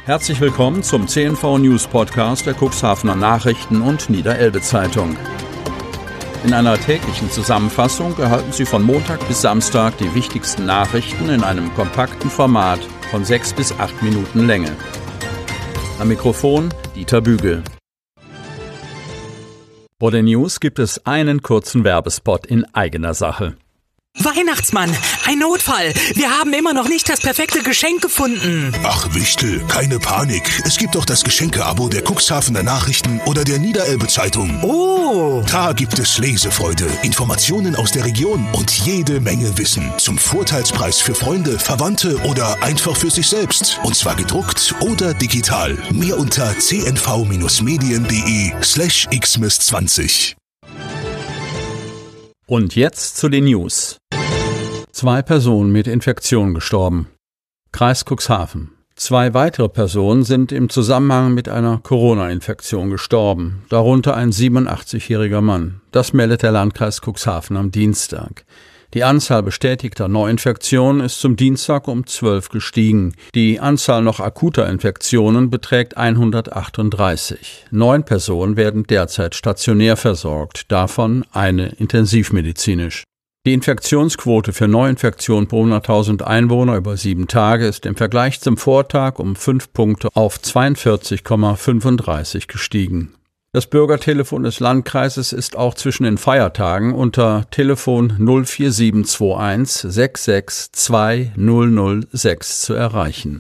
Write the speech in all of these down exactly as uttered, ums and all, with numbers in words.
Herzlich willkommen zum C N V News Podcast der Cuxhavener Nachrichten und Niederelbe Zeitung. In einer täglichen Zusammenfassung erhalten Sie von Montag bis Samstag die wichtigsten Nachrichten in einem kompakten Format von sechs bis acht Minuten Länge. Am Mikrofon Dieter Bügel. Vor den News gibt es einen kurzen Werbespot in eigener Sache. Weihnachtsmann, ein Notfall. Wir haben immer noch nicht das perfekte Geschenk gefunden. Ach, Wichtel, keine Panik. Es gibt doch das Geschenke-Abo der Cuxhavener Nachrichten oder der Niederelbe Zeitung. Oh! Da gibt es Lesefreude, Informationen aus der Region und jede Menge Wissen. Zum Vorteilspreis für Freunde, Verwandte oder einfach für sich selbst. Und zwar gedruckt oder digital. Mehr unter cnv-medien.de slash xmas zwanzig. Und jetzt zu den News. Zwei Personen mit Infektion gestorben. Kreis Cuxhaven. Zwei weitere Personen sind im Zusammenhang mit einer Corona-Infektion gestorben, darunter ein siebenundachtzigjähriger Mann. Das meldet der Landkreis Cuxhaven am Dienstag. Die Anzahl bestätigter Neuinfektionen ist zum Dienstag um zwölf gestiegen. Die Anzahl noch akuter Infektionen beträgt hundertachtunddreißig. Neun Personen werden derzeit stationär versorgt, davon eine intensivmedizinisch. Die Infektionsquote für Neuinfektionen pro hunderttausend Einwohner über sieben Tage ist im Vergleich zum Vortag um fünf Punkte auf zweiundvierzig Komma fünfunddreißig gestiegen. Das Bürgertelefon des Landkreises ist auch zwischen den Feiertagen unter Telefon null vier sieben zwei eins sechs sechs zwei null null sechs zu erreichen.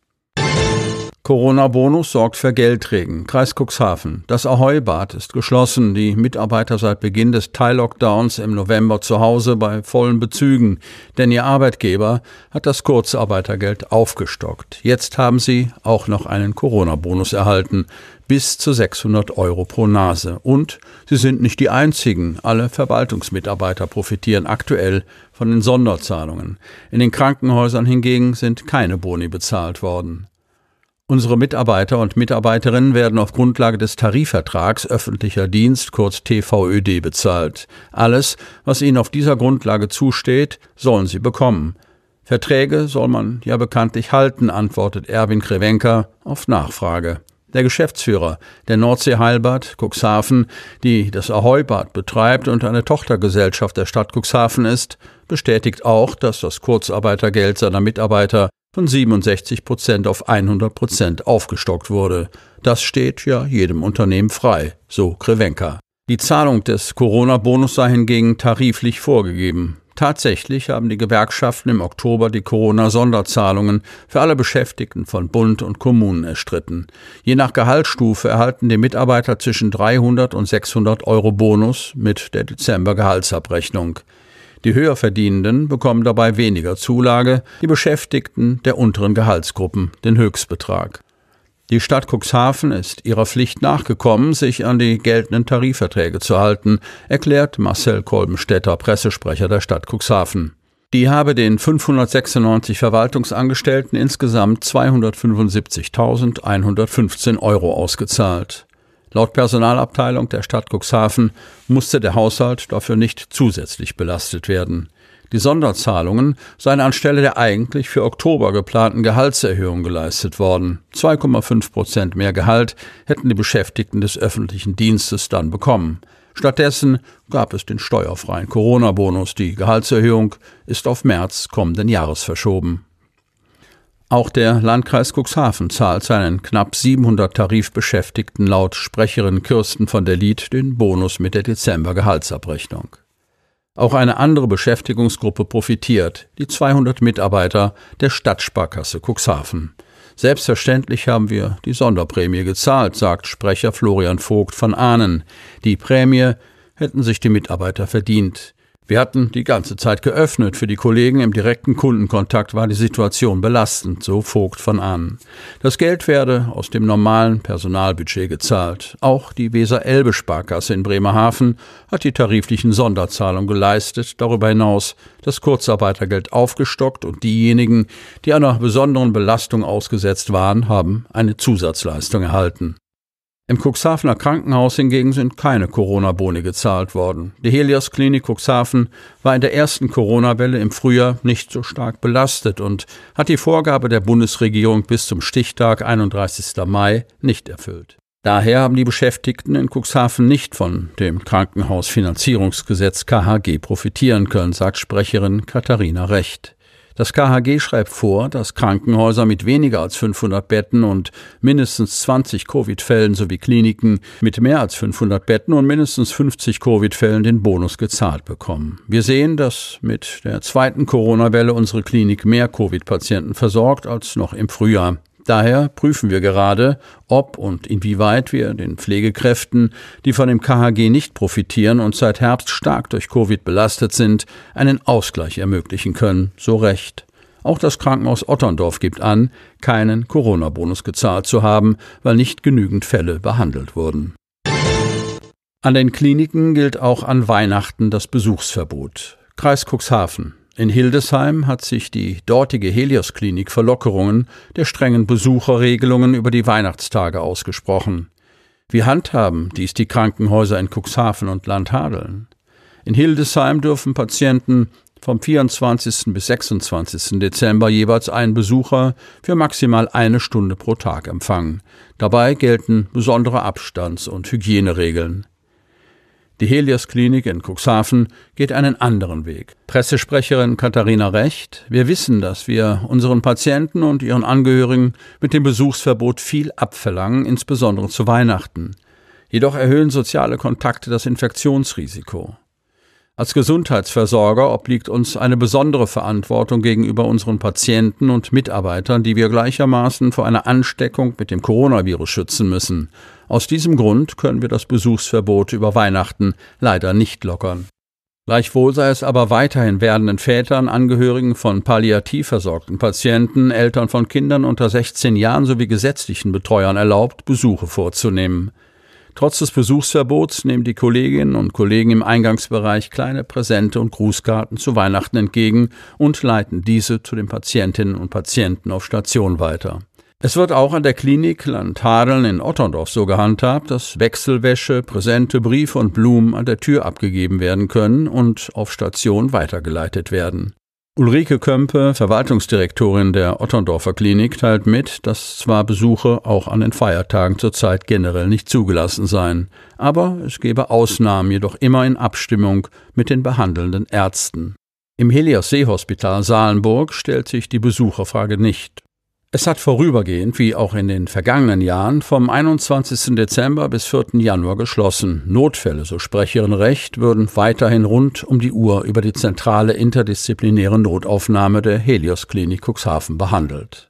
Corona-Bonus sorgt für Geldregen. Kreis Cuxhaven. Das Ahoi-Bad ist geschlossen. Die Mitarbeiter seit Beginn des Teil-Lockdowns im November zu Hause bei vollen Bezügen. Denn ihr Arbeitgeber hat das Kurzarbeitergeld aufgestockt. Jetzt haben sie auch noch einen Corona-Bonus erhalten. Bis zu sechshundert Euro pro Nase. Und sie sind nicht die einzigen. Alle Verwaltungsmitarbeiter profitieren aktuell von den Sonderzahlungen. In den Krankenhäusern hingegen sind keine Boni bezahlt worden. Unsere Mitarbeiter und Mitarbeiterinnen werden auf Grundlage des Tarifvertrags öffentlicher Dienst, kurz T V Ö D, bezahlt. Alles, was ihnen auf dieser Grundlage zusteht, sollen sie bekommen. Verträge soll man ja bekanntlich halten, antwortet Erwin Krevenka auf Nachfrage. Der Geschäftsführer der Nordsee Heilbad Cuxhaven, die das Ahoi-Bad betreibt und eine Tochtergesellschaft der Stadt Cuxhaven ist, bestätigt auch, dass das Kurzarbeitergeld seiner Mitarbeiter von siebenundsechzig Prozent auf hundert Prozent aufgestockt wurde. Das steht ja jedem Unternehmen frei, so Krevenka. Die Zahlung des Corona-Bonus sei hingegen tariflich vorgegeben. Tatsächlich haben die Gewerkschaften im Oktober die Corona-Sonderzahlungen für alle Beschäftigten von Bund und Kommunen erstritten. Je nach Gehaltsstufe erhalten die Mitarbeiter zwischen dreihundert und sechshundert Euro Bonus mit der Dezember-Gehaltsabrechnung. Die Höherverdienenden bekommen dabei weniger Zulage, die Beschäftigten der unteren Gehaltsgruppen den Höchstbetrag. Die Stadt Cuxhaven ist ihrer Pflicht nachgekommen, sich an die geltenden Tarifverträge zu halten, erklärt Marcel Kolbenstädter, Pressesprecher der Stadt Cuxhaven. Die habe den fünfhundertsechsundneunzig Verwaltungsangestellten insgesamt zweihundertfünfundsiebzigtausendeinhundertfünfzehn Euro ausgezahlt. Laut Personalabteilung der Stadt Cuxhaven musste der Haushalt dafür nicht zusätzlich belastet werden. Die Sonderzahlungen seien anstelle der eigentlich für Oktober geplanten Gehaltserhöhung geleistet worden. zwei Komma fünf Prozent mehr Gehalt hätten die Beschäftigten des öffentlichen Dienstes dann bekommen. Stattdessen gab es den steuerfreien Corona-Bonus. Die Gehaltserhöhung ist auf März kommenden Jahres verschoben. Auch der Landkreis Cuxhaven zahlt seinen knapp siebenhundert Tarifbeschäftigten laut Sprecherin Kirsten von der Lied den Bonus mit der Dezember-Gehaltsabrechnung. Auch eine andere Beschäftigungsgruppe profitiert, die zweihundert Mitarbeiter der Stadtsparkasse Cuxhaven. Selbstverständlich haben wir die Sonderprämie gezahlt, sagt Sprecher Florian Vogt von Ahnen. Die Prämie hätten sich die Mitarbeiter verdient. Wir hatten die ganze Zeit geöffnet. Für die Kollegen im direkten Kundenkontakt war die Situation belastend, so Vogt von Ahnen. Das Geld werde aus dem normalen Personalbudget gezahlt. Auch die Weser-Elbe-Sparkasse in Bremerhaven hat die tariflichen Sonderzahlungen geleistet. Darüber hinaus das Kurzarbeitergeld aufgestockt und diejenigen, die einer besonderen Belastung ausgesetzt waren, haben eine Zusatzleistung erhalten. Im Cuxhavener Krankenhaus hingegen sind keine Corona-Boni gezahlt worden. Die Helios-Klinik Cuxhaven war in der ersten Corona-Welle im Frühjahr nicht so stark belastet und hat die Vorgabe der Bundesregierung bis zum Stichtag einunddreißigsten Mai nicht erfüllt. Daher haben die Beschäftigten in Cuxhaven nicht von dem Krankenhausfinanzierungsgesetz K H G profitieren können, sagt Sprecherin Katharina Recht. Das K H G schreibt vor, dass Krankenhäuser mit weniger als fünfhundert Betten und mindestens zwanzig Covid-Fällen sowie Kliniken mit mehr als fünfhundert Betten und mindestens fünfzig Covid-Fällen den Bonus gezahlt bekommen. Wir sehen, dass mit der zweiten Corona-Welle unsere Klinik mehr Covid-Patienten versorgt als noch im Frühjahr. Daher prüfen wir gerade, ob und inwieweit wir den Pflegekräften, die von dem K H G nicht profitieren und seit Herbst stark durch Covid belastet sind, einen Ausgleich ermöglichen können, so Recht. Auch das Krankenhaus Otterndorf gibt an, keinen Corona-Bonus gezahlt zu haben, weil nicht genügend Fälle behandelt wurden. An den Kliniken gilt auch an Weihnachten das Besuchsverbot. Kreis Cuxhaven. In Hildesheim hat sich die dortige Helios-Klinik für Lockerungen der strengen Besucherregelungen über die Weihnachtstage ausgesprochen. Wie handhaben dies die Krankenhäuser in Cuxhaven und Landhadeln? In Hildesheim dürfen Patienten vom vierundzwanzigsten bis sechsundzwanzigsten Dezember jeweils einen Besucher für maximal eine Stunde pro Tag empfangen. Dabei gelten besondere Abstands- und Hygieneregeln. Die Helios-Klinik in Cuxhaven geht einen anderen Weg. Pressesprecherin Katharina Recht: Wir wissen, dass wir unseren Patienten und ihren Angehörigen mit dem Besuchsverbot viel abverlangen, insbesondere zu Weihnachten. Jedoch erhöhen soziale Kontakte das Infektionsrisiko. Als Gesundheitsversorger obliegt uns eine besondere Verantwortung gegenüber unseren Patienten und Mitarbeitern, die wir gleichermaßen vor einer Ansteckung mit dem Coronavirus schützen müssen. Aus diesem Grund können wir das Besuchsverbot über Weihnachten leider nicht lockern. Gleichwohl sei es aber weiterhin werdenden Vätern, Angehörigen von palliativ versorgten Patienten, Eltern von Kindern unter sechzehn Jahren sowie gesetzlichen Betreuern erlaubt, Besuche vorzunehmen. Trotz des Besuchsverbots nehmen die Kolleginnen und Kollegen im Eingangsbereich kleine Präsente und Grußkarten zu Weihnachten entgegen und leiten diese zu den Patientinnen und Patienten auf Station weiter. Es wird auch an der Klinik Landhadeln in Otterndorf so gehandhabt, dass Wechselwäsche, Präsente, Briefe und Blumen an der Tür abgegeben werden können und auf Station weitergeleitet werden. Ulrike Kömpe, Verwaltungsdirektorin der Otterndorfer Klinik, teilt mit, dass zwar Besuche auch an den Feiertagen zurzeit generell nicht zugelassen seien, aber es gebe Ausnahmen, jedoch immer in Abstimmung mit den behandelnden Ärzten. Im Helios-Seehospital Salenburg stellt sich die Besucherfrage nicht. Es hat vorübergehend, wie auch in den vergangenen Jahren, vom einundzwanzigsten Dezember bis vierten Januar geschlossen. Notfälle, so Sprecherin Recht, würden weiterhin rund um die Uhr über die zentrale interdisziplinäre Notaufnahme der Helios-Klinik Cuxhaven behandelt.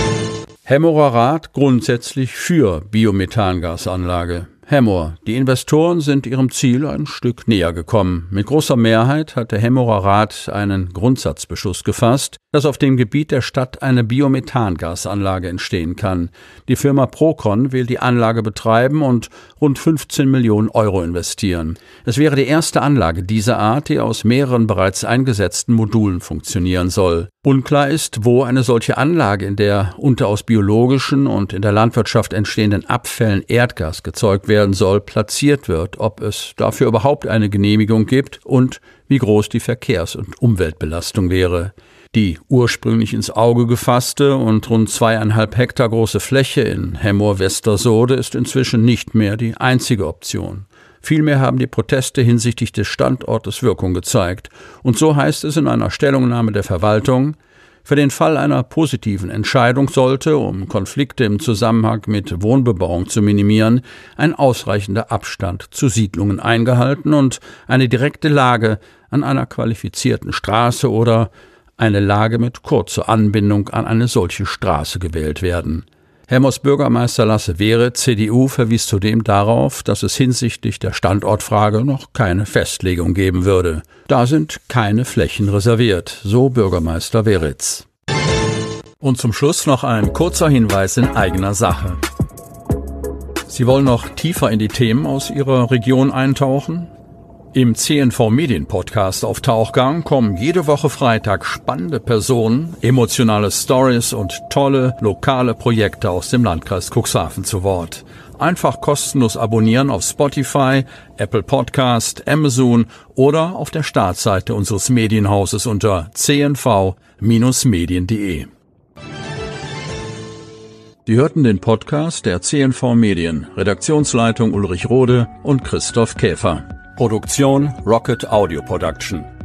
Hemmorer Rat grundsätzlich für Biomethangasanlage. Hemmoor. Die Investoren sind ihrem Ziel ein Stück näher gekommen. Mit großer Mehrheit hat der Hemmorer Rat einen Grundsatzbeschluss gefasst, dass auf dem Gebiet der Stadt eine Biomethangasanlage entstehen kann. Die Firma Procon will die Anlage betreiben und rund fünfzehn Millionen Euro investieren. Es wäre die erste Anlage dieser Art, die aus mehreren bereits eingesetzten Modulen funktionieren soll. Unklar ist, wo eine solche Anlage, in der unter aus biologischen und in der Landwirtschaft entstehenden Abfällen Erdgas gezeugt werden soll, platziert wird, ob es dafür überhaupt eine Genehmigung gibt und wie groß die Verkehrs- und Umweltbelastung wäre. Die ursprünglich ins Auge gefasste und rund zweieinhalb Hektar große Fläche in Hemmoor-Westersoode ist inzwischen nicht mehr die einzige Option. Vielmehr haben die Proteste hinsichtlich des Standortes Wirkung gezeigt. Und so heißt es in einer Stellungnahme der Verwaltung: Für den Fall einer positiven Entscheidung sollte, um Konflikte im Zusammenhang mit Wohnbebauung zu minimieren, ein ausreichender Abstand zu Siedlungen eingehalten und eine direkte Lage an einer qualifizierten Straße oder eine Lage mit kurzer Anbindung an eine solche Straße gewählt werden. Hemmoors Bürgermeister Lasse Wehret, C D U, verwies zudem darauf, dass es hinsichtlich der Standortfrage noch keine Festlegung geben würde. Da sind keine Flächen reserviert, so Bürgermeister Wehret. Und zum Schluss noch ein kurzer Hinweis in eigener Sache. Sie wollen noch tiefer in die Themen aus Ihrer Region eintauchen? Im C N V Medien Podcast auf Tauchgang kommen jede Woche Freitag spannende Personen, emotionale Stories und tolle lokale Projekte aus dem Landkreis Cuxhaven zu Wort. Einfach kostenlos abonnieren auf Spotify, Apple Podcast, Amazon oder auf der Startseite unseres Medienhauses unter c n v Bindestrich medien punkt de. Sie hörten den Podcast der C N V Medien, Redaktionsleitung Ulrich Rode und Christoph Käfer. Produktion Rocket Audio Production.